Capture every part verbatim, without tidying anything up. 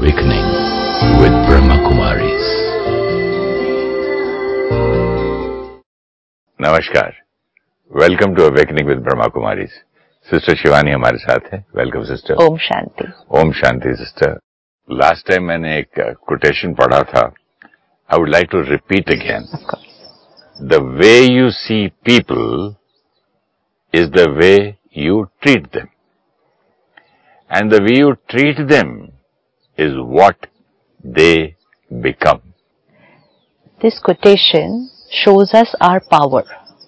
Awakening with Brahma Kumaris. नमस्कार, welcome to awakening with Brahma Kumaris. Sister Shivani हमारे साथ है। Welcome sister. Om Shanti. Om Shanti sister. Last time मैंने एक कोटेशन पढ़ा था, I would like to repeat again. The way you see people is the way you treat them, and the way you treat them is what they become. This quotation shows us our power.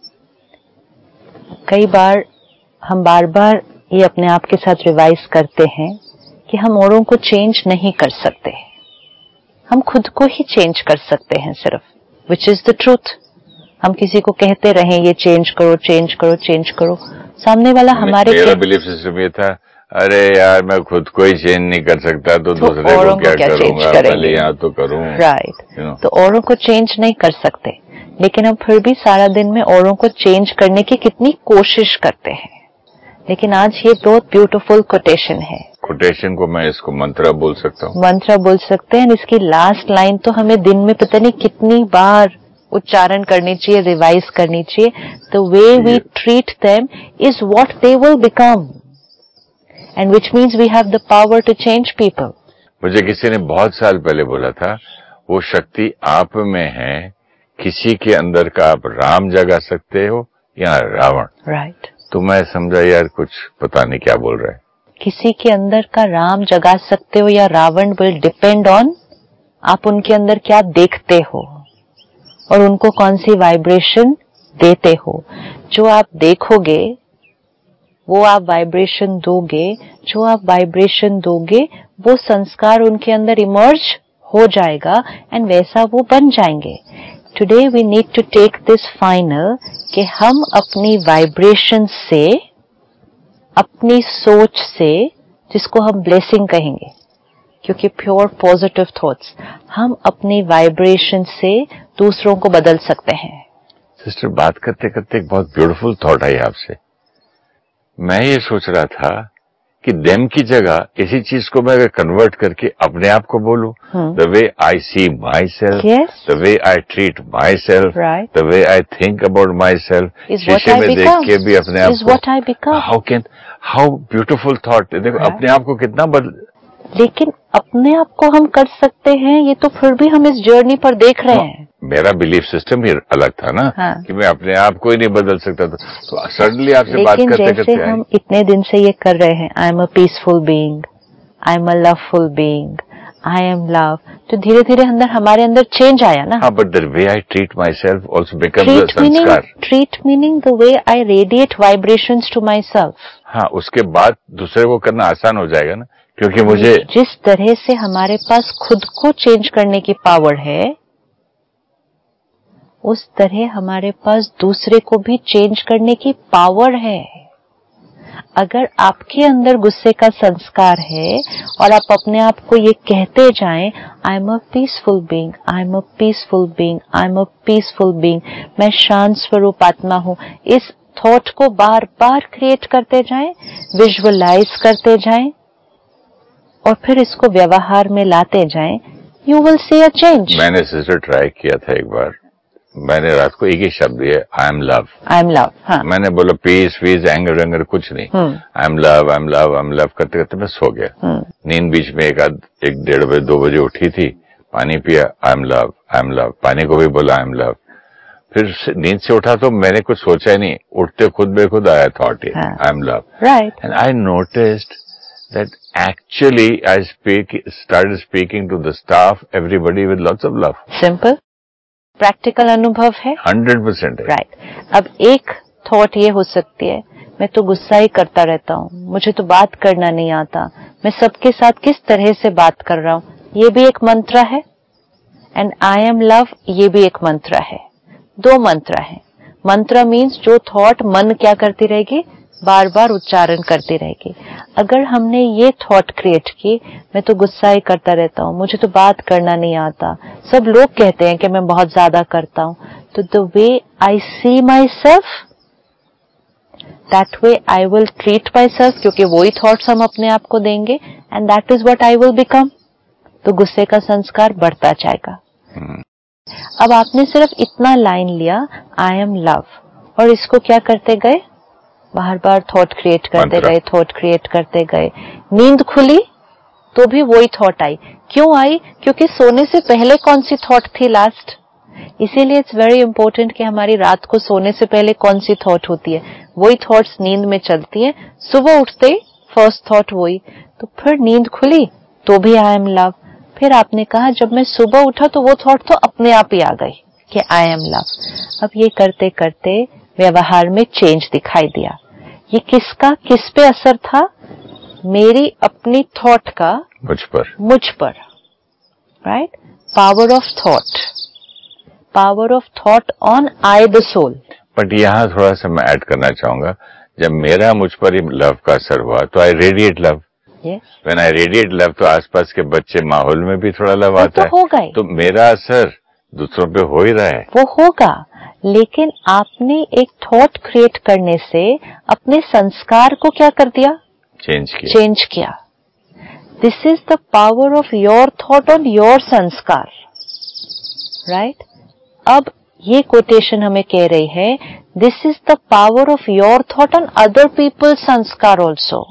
कई बार हम बार बार ये अपने आप के साथ revise करते हैं कि हम औरों को चेंज नहीं कर सकते, हम खुद को ही चेंज कर सकते हैं सिर्फ, which is the truth. हम किसी को कहते रहें ये चेंज करो चेंज करो चेंज करो, सामने वाला हमारे मेरा बिलीफ सिस्टम ये था, अरे यार मैं खुद को ही चेंज नहीं कर सकता तो, तो दूसरे को क्या, क्या करूंगा, पहले यहाँ तो करूँ। Right right. you know. तो औरों को चेंज नहीं कर सकते, लेकिन हम फिर भी सारा दिन में औरों को चेंज करने की कितनी कोशिश करते हैं। लेकिन आज ये बहुत ब्यूटीफुल कोटेशन है। कोटेशन को मैं इसको मंत्र बोल सकता हूँ, मंत्र बोल सकते हैं। इसकी लास्ट लाइन तो हमें दिन में पता नहीं कितनी बार उच्चारण करनी चाहिए, रिवाइज करनी चाहिए। The way we treat them is what they will become, and which means we have the power to change people. मुझे किसी ने बहुत साल पहले बोला था, वो शक्ति आप में है, किसी के अंदर का आप राम जगा सकते हो या रावण। Right right. तो मैं समझा यार कुछ पता नहीं क्या बोल रहा है। किसी के अंदर का राम जगा सकते हो या रावण विल डिपेंड ऑन आप उनके अंदर क्या देखते हो और उनको कौन सी वाइब्रेशन देते हो। जो आप देखोगे वो आप वाइब्रेशन दोगे, जो आप वाइब्रेशन दोगे वो संस्कार उनके अंदर इमर्ज हो जाएगा एंड वैसा वो बन जाएंगे। Today we need to take this final कि हम अपनी वाइब्रेशन से, अपनी सोच से, जिसको हम ब्लेसिंग कहेंगे क्योंकि प्योर पॉजिटिव थॉट्स, हम अपनी वाइब्रेशन से दूसरों को बदल सकते हैं। सिस्टर, बात करते करते एक बहुत ब्यूटीफुल थॉट आई आपसे। मैं ये सोच रहा था कि देम की जगह इसी चीज को मैं कन्वर्ट करके अपने आप को बोलूं, the way I see myself, the way I treat myself, the way I think about myself, शीशे में देख के भी अपने आप को, how can, how beautiful thought. देखो अपने आप को कितना बदल, लेकिन अपने आप को हम कर सकते हैं, ये तो फिर भी हम इस जर्नी पर देख रहे हैं। मेरा बिलीफ सिस्टम ही अलग था ना, हाँ। कि मैं अपने आप को ही नहीं बदल सकता था। तो सडनली आपसे बात करते करते जैसे हम इतने दिन से ये कर रहे हैं, I am a peaceful being, I am a loveful being, I am love, तो धीरे धीरे अंदर हमारे अंदर चेंज आया ना। हाँ, but the way I treat myself also becomes a संस्कार। Treat meaning the way I radiate vibrations to myself. हाँ, उसके बाद दूसरे को करना आसान हो जाएगा ना, क्योंकि मुझे जिस तरह से हमारे पास खुद को चेंज करने की पावर है, उस तरह हमारे पास दूसरे को भी चेंज करने की पावर है। अगर आपके अंदर गुस्से का संस्कार है और आप अपने आप को ये कहते जाएं, I am a peaceful being, I am a peaceful being, I am a peaceful being, मैं शांत स्वरूप आत्मा हूं, इस थॉट को बार बार क्रिएट करते जाएं, विजुअलाइज करते जाएं और फिर इसको व्यवहार में लाते जाएं, you will see a change. मैंने सिस्टर ट्राई किया था एक बार, मैंने रात को एक ही शब्द दिया, I am love, I am love. हाँ। मैंने बोला पीस पीस एंगर एंगर कुछ नहीं, I am love, I am love, I am love करते करते मैं सो गया। नींद बीच में एक आध एक डेढ़ बजे दो बजे उठी थी, पानी पिया, I am love, I am love, पानी को भी बोला आई एम लव। फिर नींद से उठा तो मैंने कुछ सोचा ही नहीं, उठते खुद बेखुद आया thought, I am love. Right. And I noticed that actually I speak started speaking to the staff, everybody with lots of love. Simple, practical अनुभव है, हंड्रेड परसेंट है। राइट। अब एक थॉट ये हो सकती है, मैं तो गुस्सा ही करता रहता हूँ, मुझे तो बात करना नहीं आता, मैं सबके साथ किस तरह से बात कर रहा हूँ, ये भी एक मंत्र है। एंड आई एम लव, ये भी एक मंत्र है। दो मंत्र है। मंत्र मीन्स जो थॉट मन क्या करती रहेगी, बार बार उच्चारण करती रहेगी। अगर हमने ये थॉट क्रिएट की, मैं तो गुस्सा ही करता रहता हूँ, मुझे तो बात करना नहीं आता, सब लोग कहते हैं कि मैं बहुत ज्यादा करता हूँ, तो the way I see myself, that way I will treat myself, क्योंकि वही थॉट्स हम अपने आप को देंगे, and that is what I will become. तो गुस्से का संस्कार बढ़ता जाएगा। अब आपने सिर्फ इतना लाइन लिया, आई एम लव, और इसको क्या करते गए, बार बार थॉट क्रिएट करते गए, थॉट क्रिएट करते गए। नींद खुली तो भी वही थॉट आई। क्यों आई? क्योंकि सोने से पहले कौन सी थॉट थी लास्ट। इसीलिए इट्स वेरी इंपॉर्टेंट कि हमारी रात को सोने से पहले कौन सी थॉट होती है, वही थॉट्स नींद में चलती हैं। सुबह उठते फर्स्ट थॉट वही, तो फिर नींद खुली तो भी आई एम लव। फिर आपने कहा जब मैं सुबह उठा तो वो थॉट तो अपने आप ही आ गई कि आई एम लव। अब ये करते करते व्यवहार में चेंज दिखाई दिया। ये किसका किस पे असर था? मेरी अपनी थॉट का मुझ पर मुझ पर right. Power of thought, power of thought on I the soul. But यहाँ थोड़ा सा मैं ऐड करना चाहूंगा, जब मेरा मुझ पर ही लव का असर हुआ तो I radiate love. When I radiate love तो आसपास के बच्चे माहौल में भी थोड़ा लव आता तो होगा ही। तो मेरा असर दूसरों पे हो ही रहा है। वो होगा, लेकिन आपने एक थॉट क्रिएट करने से अपने संस्कार को क्या कर दिया? चेंज किया। चेंज किया। This is the power of your thought on your sanskar, right. अब ये कोटेशन हमें कह रही है, this is the power of your thought on other people sanskar also.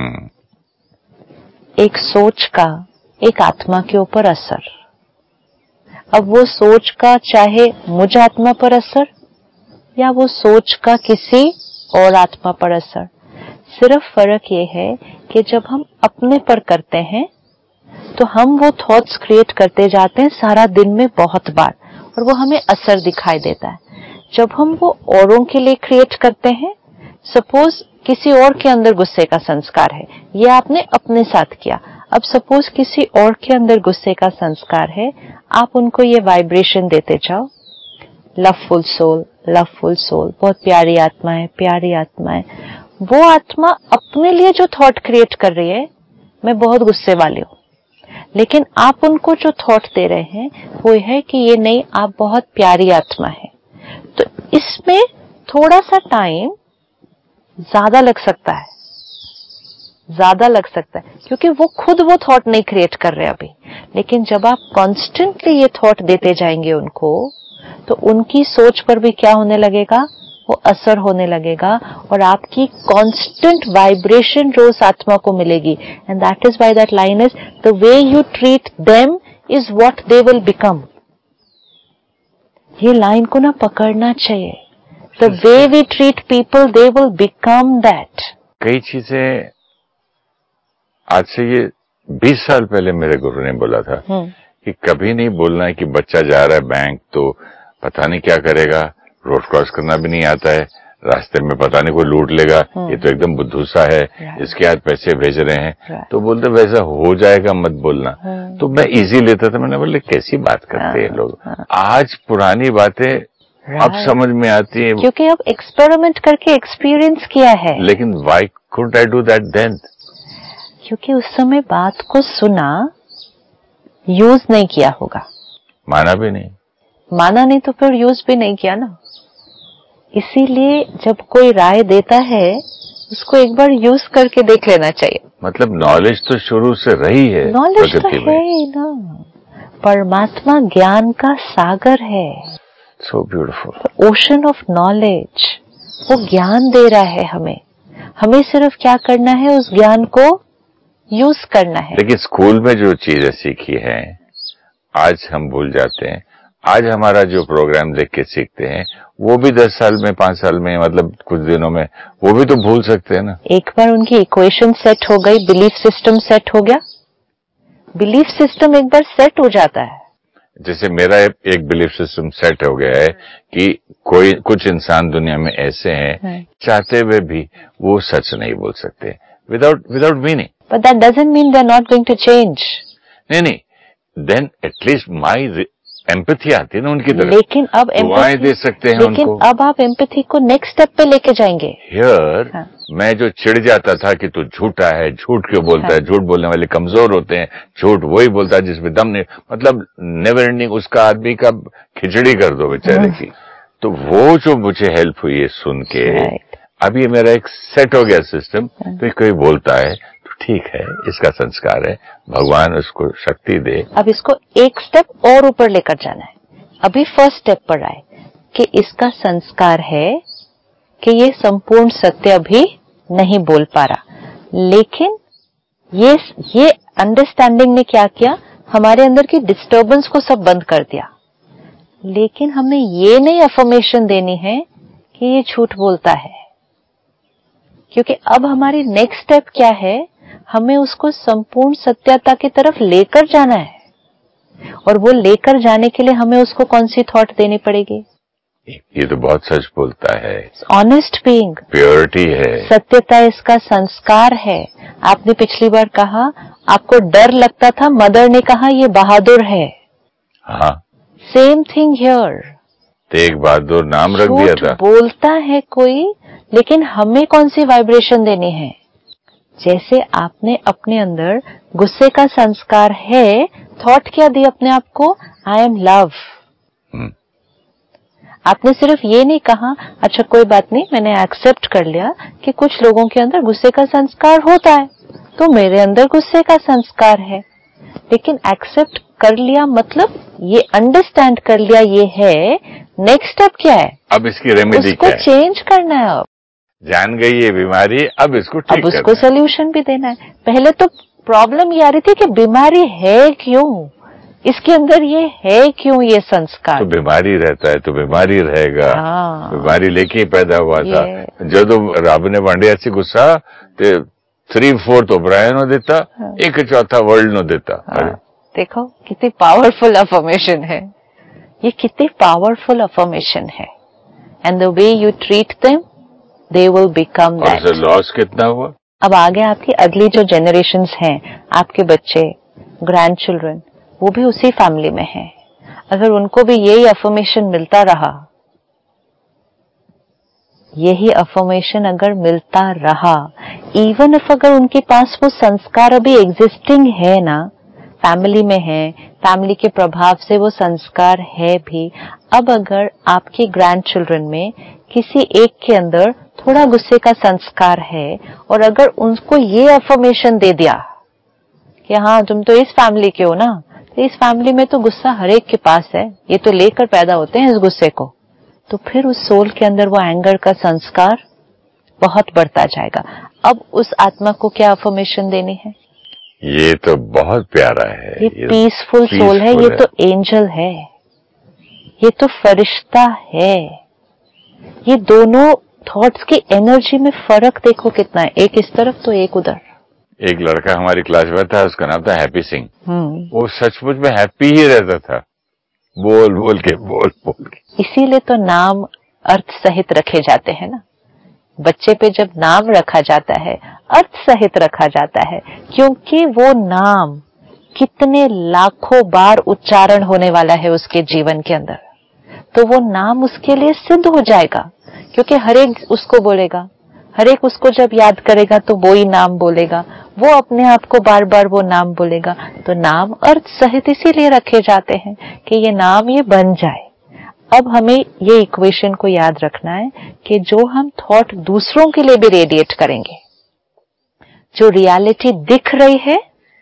एक सोच का एक आत्मा के ऊपर असर। अब वो सोच का चाहे मुझ आत्मा पर असर या वो सोच का किसी और आत्मा पर असर, सिर्फ फर्क ये है कि जब हम अपने पर करते हैं तो हम वो थॉट्स क्रिएट करते जाते हैं सारा दिन में बहुत बार, और वो हमें असर दिखाई देता है। जब हम वो औरों के लिए क्रिएट करते हैं, सपोज किसी और के अंदर गुस्से का संस्कार है, ये आपने अपने साथ किया। अब सपोज किसी और के अंदर गुस्से का संस्कार है, आप उनको ये वाइब्रेशन देते जाओ, लवफुल सोल, लवफुल सोल, बहुत प्यारी आत्मा है, प्यारी आत्मा है। वो आत्मा अपने लिए जो थॉट क्रिएट कर रही है, मैं बहुत गुस्से वाली हूं, लेकिन आप उनको जो थॉट दे रहे हैं वो है कि ये नहीं, आप बहुत प्यारी आत्मा है। तो इसमें थोड़ा सा टाइम ज्यादा लग सकता है, ज्यादा लग सकता है, क्योंकि वो खुद वो थॉट नहीं क्रिएट कर रहे अभी। लेकिन जब आप कॉन्स्टेंटली ये थॉट देते जाएंगे उनको, तो उनकी सोच पर भी क्या होने लगेगा, वो असर होने लगेगा, और आपकी कांस्टेंट वाइब्रेशन जो उस आत्मा को मिलेगी। And that is why that line is, the way you treat them is what they will become. ये लाइन को ना पकड़ना चाहिए। The way we treat people, they will become that. कई चीजें आज से ये बीस साल पहले मेरे गुरु ने बोला था कि कभी नहीं बोलना है कि बच्चा जा रहा है बैंक तो पता नहीं क्या करेगा, रोड क्रॉस करना भी नहीं आता है, रास्ते में पता नहीं कोई लूट लेगा, ये तो एकदम बुद्धू सा है, इसके हाथ पैसे भेज रहे हैं, तो बोलते वैसा हो जाएगा मत बोलना। तो मैं इजी लेता था, मैंने बोले कैसी बात करते हैं लोग। आज पुरानी बातें अब समझ में आती है, क्योंकि अब एक्सपेरिमेंट करके एक्सपीरियंस किया है। लेकिन why couldn't I do that then? क्योंकि उस समय बात को सुना, यूज नहीं किया होगा, माना भी नहीं, माना नहीं तो फिर यूज भी नहीं किया ना। इसीलिए जब कोई राय देता है उसको एक बार यूज करके देख लेना चाहिए। मतलब नॉलेज तो शुरू से रही है, नॉलेज तो है ही ना, परमात्मा ज्ञान का सागर है। So beautiful, ocean of knowledge, वो ज्ञान दे रहा है हमें, हमें सिर्फ क्या करना है, उस ज्ञान को यूज करना है। लेकिन स्कूल में जो चीजें सीखी हैं आज हम भूल जाते हैं। आज हमारा जो प्रोग्राम देख के सीखते हैं वो भी दस साल में, पांच साल में, मतलब कुछ दिनों में वो भी तो भूल सकते हैं ना। एक बार उनकी इक्वेशन सेट हो गई, बिलीफ सिस्टम सेट हो गया, बिलीफ सिस्टम एक बार सेट हो जाता है। जैसे मेरा एक बिलीफ सिस्टम सेट हो गया है कि कोई कुछ इंसान दुनिया में ऐसे हैं चाहते हुए भी वो सच नहीं बोल सकते, without without meaning. But that doesn't mean they are not going to change. नहीं नहीं, देन एटलीस्ट माई एम्पैथी आती है ना उनकी तरफ, लेकिन अब दुआएं दे सकते हैं लेकिन उनको। अब आप एम्पैथी को नेक्स्ट स्टेप पे लेके जाएंगे। हियर हाँ. मैं जो चिढ़ जाता था कि तू झूठा है, झूठ क्यों बोलता हाँ. है, झूठ बोलने वाले कमजोर होते हैं, झूठ वही बोलता है जिसमें दम नहीं, मतलब नेवर एंडिंग उसका आदमी का खिचड़ी कर दो बेचारे की। तो वो जो मुझे हेल्प हुई है सुन के, अब ये मेरा एक सेट हो गया सिस्टम। तो कोई बोलता है तो ठीक है, इसका संस्कार है, भगवान उसको शक्ति दे। अब इसको एक स्टेप और ऊपर लेकर जाना है। अभी फर्स्ट स्टेप पर आए कि इसका संस्कार है कि ये संपूर्ण सत्य अभी नहीं बोल पा रहा, लेकिन ये ये अंडरस्टैंडिंग ने क्या किया, हमारे अंदर की डिस्टर्बेंस को सब बंद कर दिया। लेकिन हमें ये नहीं अफर्मेशन देनी है कि ये झूठ बोलता है, क्योंकि अब हमारी नेक्स्ट स्टेप क्या है, हमें उसको संपूर्ण सत्यता की तरफ लेकर जाना है। और वो लेकर जाने के लिए हमें उसको कौन सी थॉट देनी पड़ेगी? ये तो बहुत सच बोलता है, ऑनेस्ट बीइंग, प्योरिटी है, सत्यता इसका संस्कार है। आपने पिछली बार कहा आपको डर लगता था, मदर ने कहा ये बहादुर है। हाँ, same thing here. Tegh Bahadur नाम रख दिया था। बोलता है कोई, लेकिन हमें कौन सी वाइब्रेशन देनी है? जैसे आपने अपने अंदर गुस्से का संस्कार है, थॉट क्या दी अपने आप को, आई एम लव। आपने सिर्फ ये नहीं कहा अच्छा कोई बात नहीं, मैंने एक्सेप्ट कर लिया कि कुछ लोगों के अंदर गुस्से का संस्कार होता है, तो मेरे अंदर गुस्से का संस्कार है। लेकिन एक्सेप्ट कर लिया मतलब ये अंडरस्टैंड कर लिया ये है। नेक्स्ट स्टेप क्या है? अब इसकी रेमेडी क्या है? उसको चेंज करना है। अब जान गई ये बीमारी, अब इसको ठीक अब उसको सोल्यूशन भी देना है। पहले तो प्रॉब्लम ये आ रही थी कि बीमारी है क्यों, इसके अंदर ये है क्यों, ये संस्कार। तो बीमारी रहता है तो बीमारी रहेगा। हाँ, बीमारी लेके ही पैदा हुआ था। जो तो रब ने वांडिया से गुस्सा ते थ्री फोर्थ ओब्रायन नो देता, हाँ। एक चौथा वर्ल्ड नो देता। हाँ। देखो कितनी पावरफुल अफर्मेशन है ये, कितनी पावरफुल अफर्मेशन है। And the way you treat them they will become that. और लॉस कितना हुआ? अब आगे आपकी अगली जो जनरेशन्स हैं, आपके बच्चे, ग्रैंड चिल्ड्रन, वो भी उसी फैमिली में हैं। अगर उनको भी यही अफर्मेशन मिलता रहा, यही अफर्मेशन अगर मिलता रहा, इवन इफ अगर उनके पास वो संस्कार अभी एग्जिस्टिंग है ना, फैमिली में है, फैमिली के प्रभाव से वो संस्कार है भी, अब अगर आपके ग्रैंड चिल्ड्रन में किसी एक के अंदर थोड़ा गुस्से का संस्कार है, और अगर उनको ये अफर्मेशन दे दिया कि हाँ तुम तो इस फैमिली के हो ना, तो इस फैमिली में तो गुस्सा हर एक के पास है, ये तो लेकर पैदा होते हैं इस गुस्से को, तो फिर उस सोल के अंदर वो एंगर का संस्कार बहुत बढ़ता जाएगा। अब उस आत्मा को क्या अफर्मेशन देनी है? ये तो बहुत प्यारा है। ये, ये पीसफुल सोल है, ये तो एंजल है, ये तो फरिश्ता है। ये दोनों थॉट्स की एनर्जी में फर्क देखो कितना है, एक इस तरफ तो एक उधर। एक लड़का हमारी क्लास में था, उसका नाम था हैप्पी सिंह। वो सचमुच में हैप्पी ही रहता था, बोल बोल के बोल बोल के। इसीलिए तो नाम अर्थ सहित रखे जाते हैं ना। बच्चे पे जब नाम रखा जाता है, अर्थ सहित रखा जाता है, क्योंकि वो नाम कितने लाखों बार उच्चारण होने वाला है उसके जीवन के अंदर, तो वो नाम उसके लिए सिद्ध हो जाएगा, क्योंकि हर एक उसको बोलेगा, हर एक उसको जब याद करेगा तो वो ही नाम बोलेगा, वो अपने आप को बार बार वो नाम बोलेगा। तो नाम अर्थ सहित इसीलिए रखे जाते हैं कि ये नाम ये बन जाए। अब हमें ये इक्वेशन को याद रखना है कि जो हम थॉट दूसरों के लिए भी रेडिएट करेंगे, जो रियलिटी दिख रही है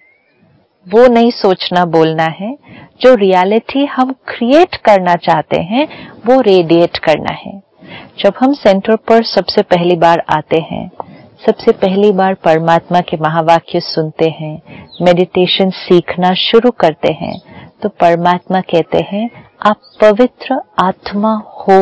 वो नहीं सोचना बोलना है, जो रियलिटी हम क्रिएट करना चाहते हैं वो रेडिएट करना है। जब हम सेंटर पर सबसे पहली बार आते हैं, सबसे पहली बार परमात्मा के महावाक्य सुनते हैं, मेडिटेशन सीखना शुरू करते हैं, तो परमात्मा कहते हैं आप पवित्र आत्मा हो।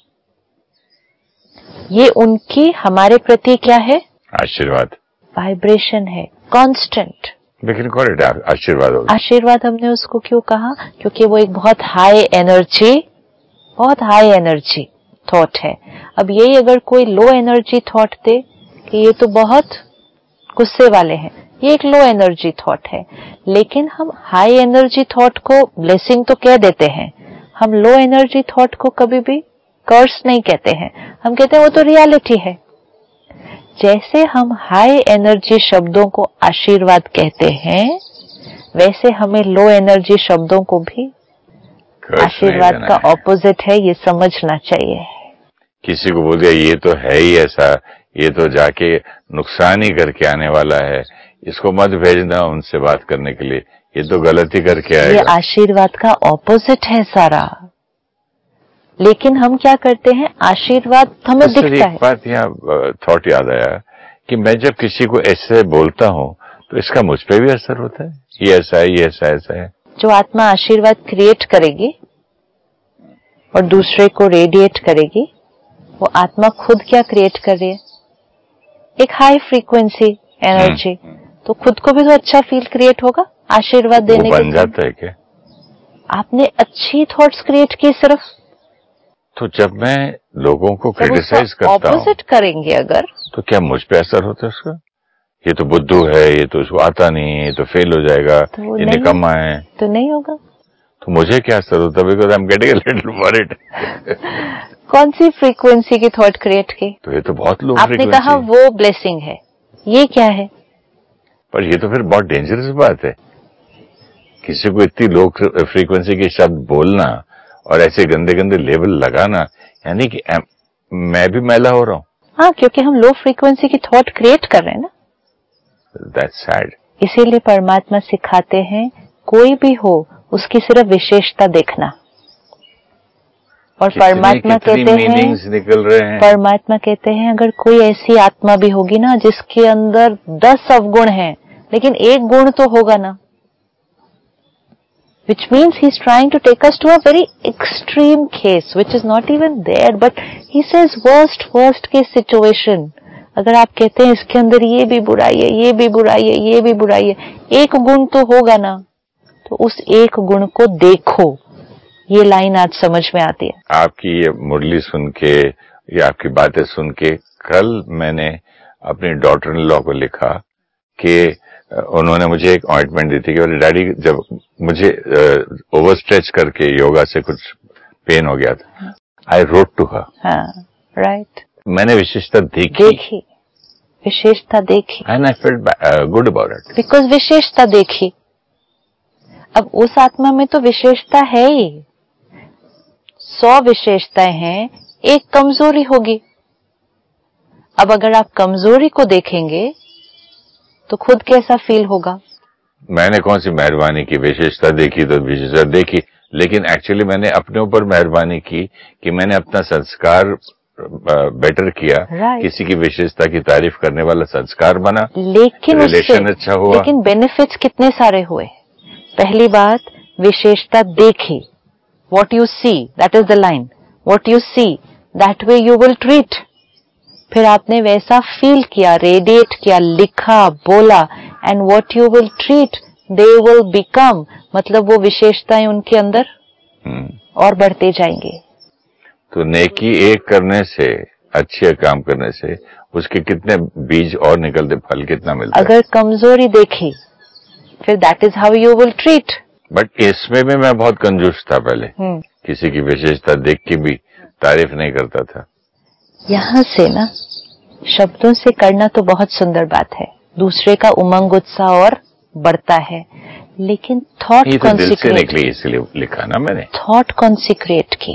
ये उनकी हमारे प्रति क्या है? आशीर्वाद, वाइब्रेशन है, कांस्टेंट। लेकिन कौन आशीर्वाद होगा? आशीर्वाद हमने उसको क्यों कहा? क्योंकि वो एक बहुत हाई एनर्जी, बहुत हाई एनर्जी थॉट है। अब यही अगर कोई लो एनर्जी थॉट दे कि ये तो बहुत गुस्से वाले हैं, ये एक लो एनर्जी थॉट है। लेकिन हम हाई एनर्जी थॉट को ब्लेसिंग तो कह देते हैं, हम लो एनर्जी थॉट को कभी भी कर्स नहीं कहते हैं, हम कहते हैं वो तो रियलिटी है। जैसे हम हाई एनर्जी शब्दों को आशीर्वाद कहते हैं, वैसे हमें लो एनर्जी शब्दों को भी आशीर्वाद का ऑपोजिट है, ये समझना चाहिए। किसी को बोल दिया ये तो है ही ऐसा, ये तो जाके नुकसान ही करके आने वाला है, इसको मत भेजना उनसे बात करने के लिए, ये तो गलती करके ये आएगा। आशीर्वाद का ऑपोजिट है सारा। लेकिन हम क्या करते हैं, आशीर्वाद हमें तो दिखता है। एक बात यहाँ थॉट याद आया कि मैं जब किसी को ऐसे बोलता हूँ तो इसका मुझ पे भी असर होता है, ये ऐसा है, ये ऐसा ऐसा है। जो आत्मा आशीर्वाद क्रिएट करेगी और दूसरे को रेडिएट करेगी, वो आत्मा खुद क्या क्रिएट कर रही है, एक हाई फ्रीक्वेंसी एनर्जी। तो खुद को भी तो अच्छा फील क्रिएट होगा आशीर्वाद देने के। बन जाता है क्या? आपने अच्छी थॉट्स क्रिएट की सिर्फ। तो जब मैं लोगों को क्रिटिसाइज करता हूँ, ऑपोजिट करेंगे अगर, तो क्या मुझ पे असर होता है उसका? ये तो बुद्धू है, ये तो उसको आता नहीं है, ये तो फेल हो जाएगा, तो ये निकम्मा है, तो नहीं होगा। तो मुझे क्या असर होता है? Because I am getting a little worried. कौन सी फ्रीक्वेंसी की थॉट क्रिएट की? तो ये तो बहुत लो आपने फ्रीक्वेंसी। कहा वो ब्लेसिंग है, ये क्या है? पर ये तो फिर बहुत डेंजरस बात है, किसी को इतनी लो फ्रीक्वेंसी के शब्द बोलना और ऐसे गंदे गंदे लेबल लगाना, यानी कि मैं भी मैला हो रहा हूँ। हाँ, क्योंकि हम लो फ्रीक्वेंसी की थॉट क्रिएट कर रहे हैं ना। That's sad. इसीलिए परमात्मा सिखाते हैं कोई भी हो उसकी सिर्फ विशेषता देखना। और परमात्मा कहते हैं, निकल रहे हैं परमात्मा कहते हैं अगर कोई ऐसी आत्मा भी होगी ना जिसके अंदर दस अवगुण हैं लेकिन एक गुण तो होगा ना, which means he is trying to take us to a very extreme case which is not even there, but he says worst worst case situation। अगर आप कहते हैं इसके अंदर ये भी बुराई है, ये भी बुराई है, ये भी बुराई है, एक गुण तो होगा ना, तो उस एक गुण को देखो। ये लाइन आज समझ में आती है। आपकी ये मुरली सुन के या आपकी बातें सुन के, कल मैंने अपनी डॉटर इन लॉ को लिखा कि उन्होंने मुझे एक ऑइंटमेंट दी थी कि डैडी जब मुझे ओवर स्ट्रेच करके योगा से कुछ पेन हो गया था, आई रोट टू हर। हाँ, राइट। मैंने विशेषता देखी देखी विशेषता देखी and I felt good about it, because विशेषता देखी। अब उस आत्मा में तो विशेषता है ही, सौ विशेषताएं हैं, एक कमजोरी होगी। अब अगर आप कमजोरी को देखेंगे तो खुद कैसा फील होगा? मैंने कौन सी मेहरबानी की, विशेषता देखी तो विशेषता देखी, लेकिन एक्चुअली मैंने अपने ऊपर मेहरबानी की कि मैंने अपना संस्कार बेटर किया, right. किसी की विशेषता की तारीफ करने वाला संस्कार बना, लेकिन रिलेशन अच्छा हुआ। लेकिन बेनिफिट्स कितने सारे हुए। पहली बात, विशेषता देखी, what you see that is the line, what you see that way you will treat. फिर आपने वैसा फील किया, रेडिएट किया, लिखा, बोला, and what you will treat they will become, मतलब वो विशेषताएं उनके अंदर hmm. और बढ़ते जाएंगे। तो नेकी एक करने से, अच्छे काम करने से उसके कितने बीज और निकलते, फल कितना मिलता है। अगर कमजोरी देखी फिर that is how you will treat. But इसमें भी मैं बहुत कंजूस था पहले, hmm. किसी की विशेषता देख के भी तारीफ नहीं करता था। यहाँ से ना शब्दों से करना तो बहुत सुंदर बात है, दूसरे का उमंग उत्साह और बढ़ता है, लेकिन थॉट कॉन्सिक्रेट निकली, इसलिए लिखा ना मैंने, थॉट कॉन्सिक्रेट की,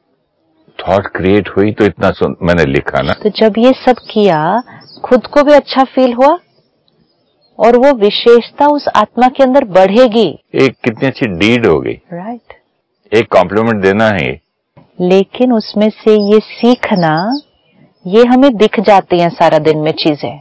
थॉट क्रिएट हुई तो इतना सुन मैंने लिखा ना। तो जब ये सब किया खुद को भी अच्छा फील हुआ और वो विशेषता उस आत्मा के अंदर बढ़ेगी। एक कितनी अच्छी डीड हो गई, राइट right. एक कॉम्प्लीमेंट देना है, लेकिन उसमें से ये सीखना, ये हमें दिख जाती हैं सारा दिन में चीजें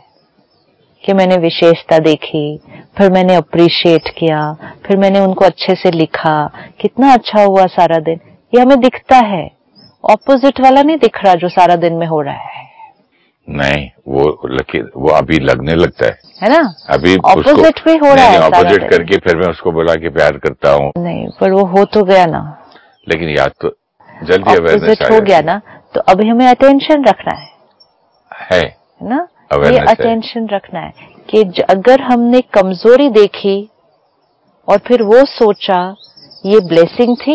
कि मैंने विशेषता देखी, फिर मैंने अप्रिशिएट किया, फिर मैंने उनको अच्छे से लिखा, कितना अच्छा हुआ सारा दिन, ये हमें दिखता है। ऑपोजिट वाला नहीं दिख रहा जो सारा दिन में हो रहा है। नहीं, वो वो अभी लगने लगता है, है ना, अभी ऑपोजिट भी हो रहा है। ऑपोजिट करके फिर मैं उसको बोला कि प्यार करता हूँ, नहीं, पर वो हो तो गया ना, लेकिन याद तो जल्दी अवेयरनेस हो गया ना, तो अभी हमें अटेंशन रखना है, है ना, ये अटेंशन रखना है कि अगर हमने कमजोरी देखी और फिर वो सोचा ये ब्लेसिंग थी,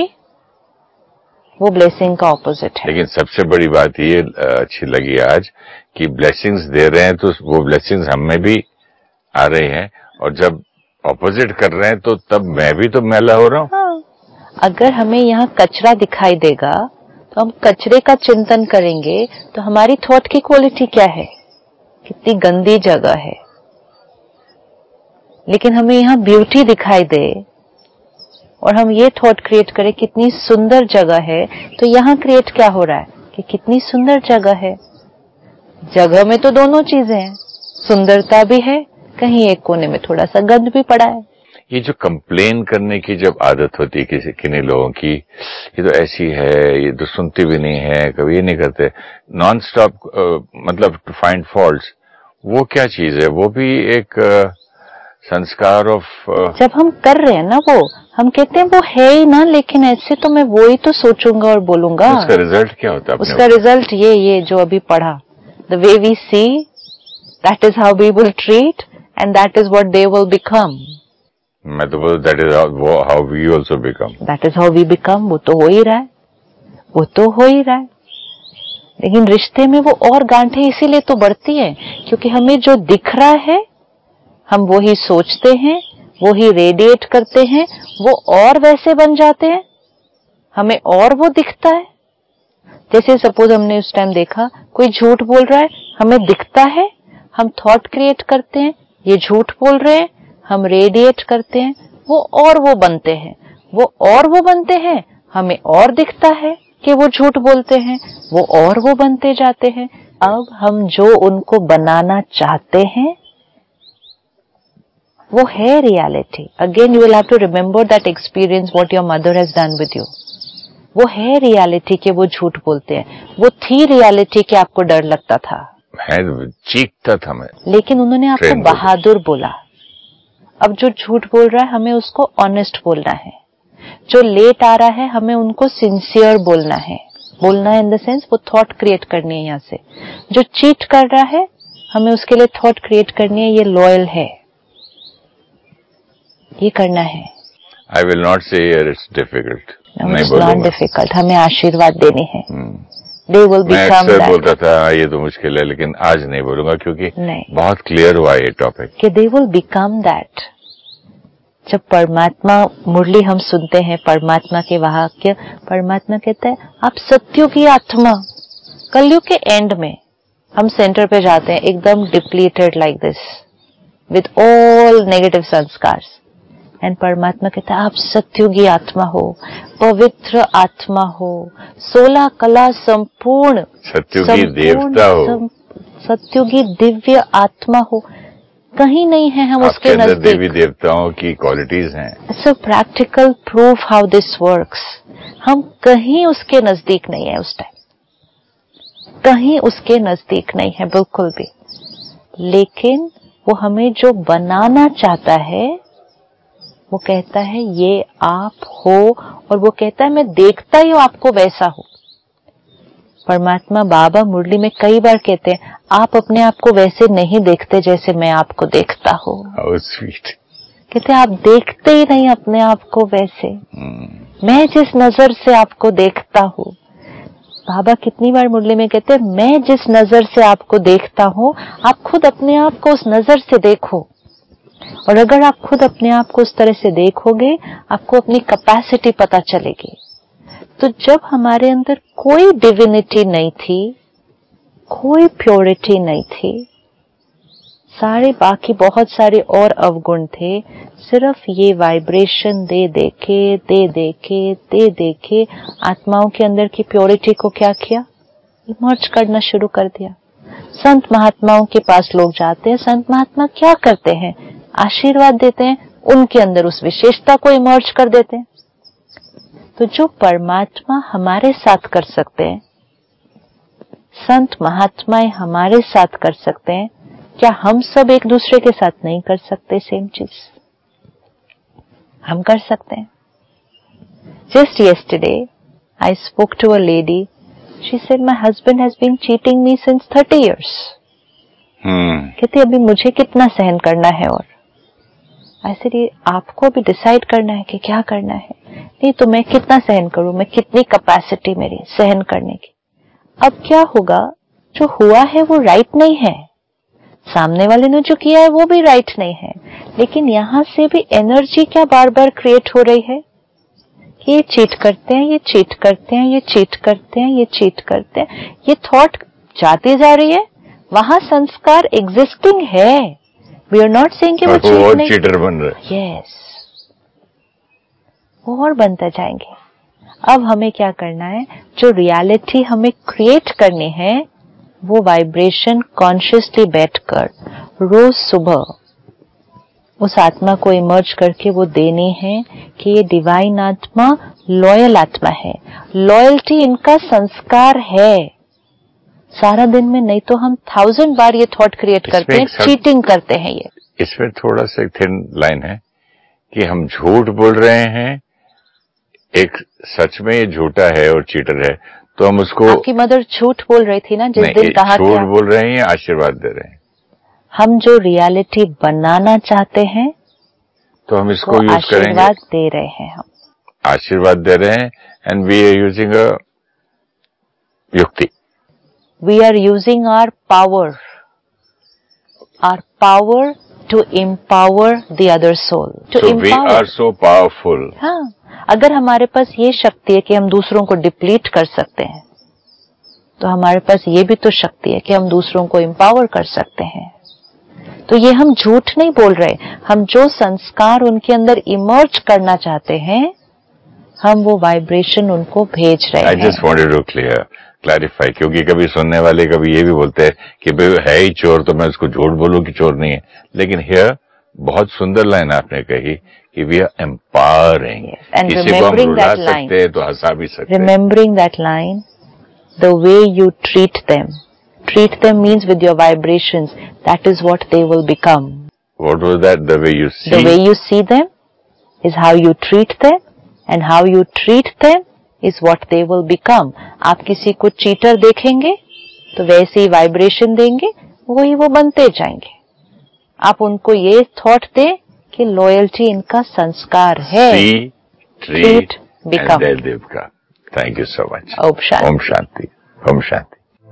वो ब्लेसिंग का ऑपोजिट है। लेकिन सबसे बड़ी बात ये अच्छी लगी आज कि ब्लेसिंग्स दे रहे हैं तो वो ब्लेसिंग्स हम में भी आ रही हैं, और जब ऑपोजिट कर रहे हैं तो तब मैं भी तो मैला हो रहा हूँ। हाँ। अगर हमें यहाँ कचरा दिखाई देगा तो हम कचरे का चिंतन करेंगे तो हमारी थॉट की क्वालिटी क्या है, कितनी गंदी जगह है, लेकिन हमें यहाँ ब्यूटी दिखाई दे और हम ये थॉट क्रिएट करें कितनी सुंदर जगह है, तो यहाँ क्रिएट क्या हो रहा है कि कितनी सुंदर जगह है। जगह में तो दोनों चीजें हैं, सुंदरता भी है, कहीं एक कोने में थोड़ा सा गंद भी पड़ा है। ये जो कंप्लेन करने की जब आदत होती है किसी किन्हीं लोगों की, ये तो ऐसी है, ये तो सुनती भी नहीं है, कभी ये नहीं करते, नॉन स्टॉप मतलब टू फाइंड फॉल्ट्स, वो क्या चीज है? वो भी एक uh, संस्कार ऑफ uh, जब हम कर रहे हैं ना, वो हम कहते हैं वो है ही ना, लेकिन ऐसे तो मैं वो ही तो सोचूंगा और बोलूंगा। उसका रिजल्ट क्या होता है? उसका रिजल्ट ये ये जो अभी पढ़ा, the way we see that is how we will treat and that is what they will become. मैं तो बोलूं that is how we also become. That is how we become. वो तो हो ही रहा है, वो तो हो ही रहा है। लेकिन रिश्ते में वो और गांठें इसीलिए तो बढ़ती है क्योंकि हमें जो दिख रहा है हम वो ही सोचते हैं, वो ही रेडिएट करते हैं, वो और वैसे बन जाते हैं, हमें और वो दिखता है। जैसे सपोज हमने उस टाइम देखा कोई झूठ बोल रहा है, हमें दिखता है, हम थॉट क्रिएट करते हैं ये झूठ बोल रहे हैं, हम रेडिएट करते हैं, वो और वो बनते हैं, वो और वो बनते हैं, हमें और दिखता है कि वो झूठ बोलते हैं, वो और वो बनते जाते हैं। अब हम जो उनको बनाना चाहते हैं वो है reality. Again you will have to remember that experience what your mother has done with you. वो है रियलिटी कि वो झूठ बोलते हैं, वो थी रियलिटी कि आपको डर लगता था, है चीखता था मैं, लेकिन उन्होंने आपको बहादुर बोला। अब जो झूठ बोल रहा है हमें उसको ऑनेस्ट बोलना है, जो लेट आ रहा है हमें उनको सिंसियर बोलना है। बोलना है इन द सेंस वो थॉट क्रिएट करनी है यहाँ से। जो चीट कर रहा है हमें उसके लिए थॉट क्रिएट करनी है, ये लॉयल है, ये करना है। I will not say it's difficult, नहीं बोलूंगा, नॉट डिफिकल्ट, हमें आशीर्वाद देने हैं। They will मैं become अक्सर that. बोलता था ये तो मुश्किल है, लेकिन आज नहीं बोलूंगा क्योंकि नहीं, बहुत क्लियर हुआ ये टॉपिक कि they will become that। जब परमात्मा मुरली हम सुनते हैं, परमात्मा के वाक्य, परमात्मा कहता है आप सत्यों की आत्मा। कलयुग के एंड में हम सेंटर पे जाते हैं एकदम depleted like this with all negative sanskars, and परमात्मा कहता है आप सत्युगी आत्मा हो, पवित्र आत्मा हो, सोलह कला संपूर्ण सत्युगी देवता हो, सत्युगी दिव्य आत्मा हो। कहीं नहीं है हम उसके नजदीक। देवी देवताओं की क्वालिटीज हैं। It's a practical proof how this works. हम कहीं उसके नजदीक नहीं है, उस टाइम कहीं उसके नजदीक नहीं है बिल्कुल भी। लेकिन वो हमें जो बनाना चाहता है वो कहता है ये आप हो, और वो कहता है मैं देखता ही हूं आपको वैसा हो। परमात्मा बाबा मुरली में कई बार कहते हैं आप अपने आप को वैसे नहीं देखते जैसे मैं आपको देखता हूं। How sweet। कहते आप देखते ही नहीं अपने आप को वैसे, hmm. मैं जिस नजर से आपको देखता हूं। बाबा कितनी बार मुरली में कहते हैं मैं जिस नजर से आपको देखता हूं आप खुद अपने आप को उस नजर से देखो, और अगर आप खुद अपने आप को उस तरह से देखोगे आपको अपनी कैपेसिटी पता चलेगी। तो जब हमारे अंदर कोई डिविनिटी नहीं थी, कोई प्योरिटी नहीं थी, सारे बाकी बहुत सारे और अवगुण थे, सिर्फ ये वाइब्रेशन दे देके दे देके दे देके आत्माओं के अंदर की प्योरिटी को क्या किया, इमर्ज करना शुरू कर दिया। संत महात्माओं के पास लोग जाते हैं, संत महात्मा क्या करते हैं, आशीर्वाद देते हैं, उनके अंदर उस विशेषता को इमर्ज कर देते हैं। तो जो परमात्मा हमारे साथ कर सकते हैं, संत महात्माएं हमारे साथ कर सकते हैं, क्या हम सब एक दूसरे के साथ नहीं कर सकते सेम चीज? हम कर सकते हैं। Just yesterday I spoke to a lady. She said my husband has been cheating me since thirty years. हम्म कहती अभी मुझे कितना सहन करना है, और ऐसे ही आपको भी डिसाइड करना है कि क्या करना है। नहीं तो मैं कितना सहन करूं, मैं कितनी कैपेसिटी मेरी सहन करने की। अब क्या होगा, जो हुआ है वो राइट नहीं है, सामने वाले ने जो किया है वो भी राइट नहीं है, लेकिन यहां से भी एनर्जी क्या बार बार क्रिएट हो रही है कि ये चीट करते हैं, ये चीट करते हैं, ये चीट करते हैं, ये चीट करते हैं। ये थॉट जाती जा रही है, वहां संस्कार एग्जिस्टिंग है, वी आर नॉट सेइंग कि वो और वो चीट नहीं, चीटर बन रहे। यस, वो और बनते जाएंगे। अब हमें क्या करना है, जो रियलिटी हमें क्रिएट करनी है वो वाइब्रेशन कॉन्शियसली बैठकर रोज सुबह उस आत्मा को इमर्ज करके वो देनी है कि ये डिवाइन आत्मा लॉयल आत्मा है। लॉयल्टी इनका संस्कार है। सारा दिन में नहीं तो हम थाउजेंड बार ये थॉट क्रिएट करते हैं, चीटिंग करते हैं। ये इसमें थोड़ा सा एक थिन लाइन है कि हम झूठ बोल रहे हैं, एक सच में ये झूठा है और चीटर है, तो हम उसको। आपकी मदर झूठ बोल रही थी ना जिस दिन कहा था। झूठ बोल रहे हैं या आशीर्वाद दे रहे हैं? हम जो रियलिटी बनाना चाहते हैं तो हम इसको यूज करेंगे। आशीर्वाद दे रहे हैं, हम आशीर्वाद दे रहे हैं and we are using a yukti. We are using our power, our power to empower the other soul, to we are so powerful. हाँ, अगर हमारे पास ये शक्ति है कि हम दूसरों को डिप्लीट कर सकते हैं, तो हमारे पास ये भी तो शक्ति है कि हम दूसरों को एम्पावर कर सकते हैं। तो ये हम झूठ नहीं बोल रहे, हम जो संस्कार उनके अंदर इमर्ज करना चाहते हैं, हम वो वाइब्रेशन उनको भेज रहे हैं। I just wanted to clear clarify, क्योंकि कभी सुनने वाले कभी ये भी बोलते हैं कि भाई है ही चोर तो मैं उसको झूठ बोलूं कि चोर नहीं है। लेकिन हियर बहुत सुंदर लाइन आपने कही कि वी आर एम्पावरिंग। किसी को हम रुला सकते हैं तो हंसा भी सकते हैं। Remembering that line, the way you treat them, treat them means with your vibrations, that is what they will become. What was that? The way you see? The way you see them is how you treat them, and how you treat them is what they will become. आप किसी को cheater देखेंगे तो वैसे ही vibration देंगे, वही वो बनते जाएंगे। आप उनको ये थॉट दें कि लॉयल्टी इनका संस्कार है। See, treat, become. And they'll become. Thank you so much. Om Shanti. Om Shanti. Om Shanti.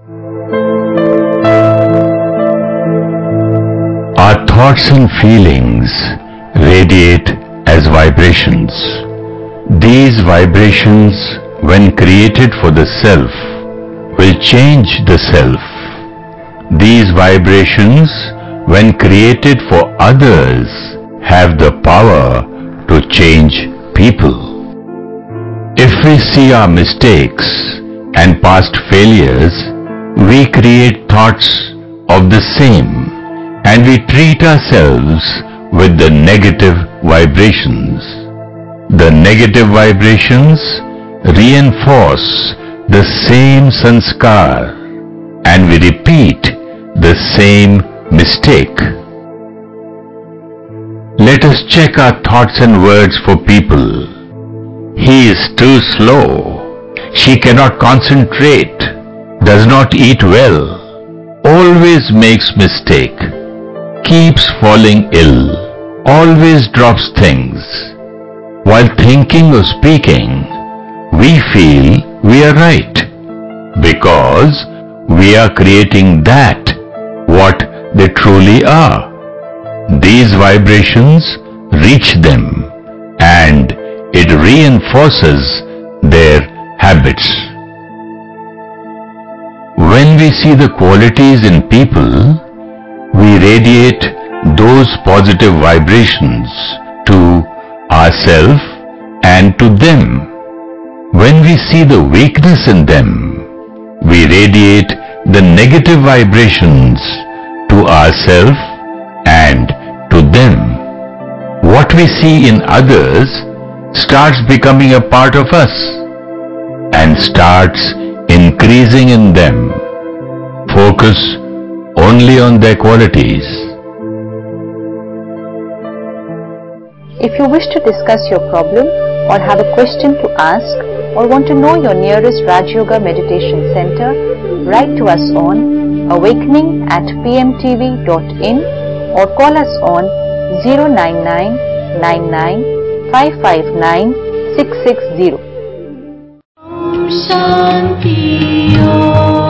Our thoughts and feelings radiate as vibrations. These vibrations, when created for the self, will change the self. These vibrations, when created for others, have the power to change people. If we see our mistakes and past failures, we create thoughts of the same, and we treat ourselves with the negative vibrations. The negative vibrations reinforce the same sanskar, and we repeat the same mistake. Let us check our thoughts and words for people. He is too slow. She cannot concentrate. Does not eat well. Always makes mistake. Keeps falling ill. Always drops things. While thinking or speaking, we feel we are right, because we are creating that what they truly are. These vibrations reach them, and it reinforces their habits. When we see the qualities in people, we radiate those positive vibrations to ourselves and to them. When we see the weakness in them, we radiate the negative vibrations to ourselves and to them. What we see in others starts becoming a part of us and starts increasing in them. Focus only on their qualities. If you wish to discuss your problem or have a question to ask or want to know your nearest Raj Yoga Meditation Center, write to us on awakening at p m t v dot in or call us on zero nine nine nine nine five five nine six six zero. Shanti Om.